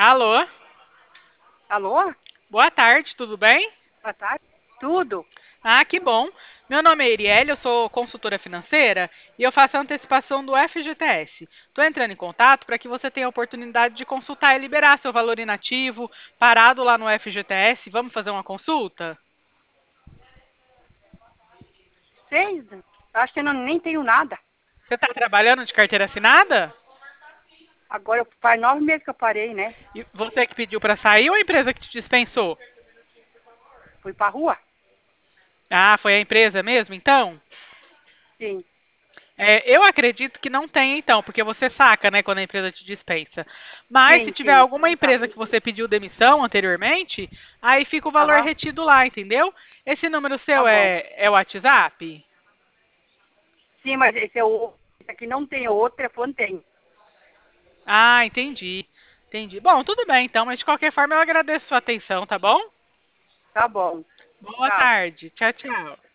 Alô? Alô? Boa tarde, tudo bem? Boa tarde. Tudo? Ah, que bom. Meu nome é Iriele, eu sou consultora financeira e eu faço a antecipação do FGTS. Estou entrando em contato para que você tenha a oportunidade de consultar e liberar seu valor inativo parado lá no FGTS. Vamos fazer uma consulta? Seis? Acho que eu nem tenho nada. Você está trabalhando de carteira assinada? Agora faz 9 meses que eu parei, né? E você que pediu para sair ou a empresa que te dispensou? Fui pra rua? Ah, foi a empresa mesmo, então? Sim. Eu acredito que não tem, então, porque você saca, né, quando a empresa te dispensa. Mas se Sim, tiver sim. alguma Tá. empresa que você pediu demissão anteriormente, aí fica o valor Aham. retido lá, entendeu? Esse número Tá seu bom. é o WhatsApp? Sim, mas esse é o. Esse aqui não tem, o outro telefone tem. Ah, entendi. Entendi. Bom, tudo bem, então, mas de qualquer forma eu agradeço a sua atenção, tá bom? Tá bom. Boa Tchau. tarde. Tchau, tchau.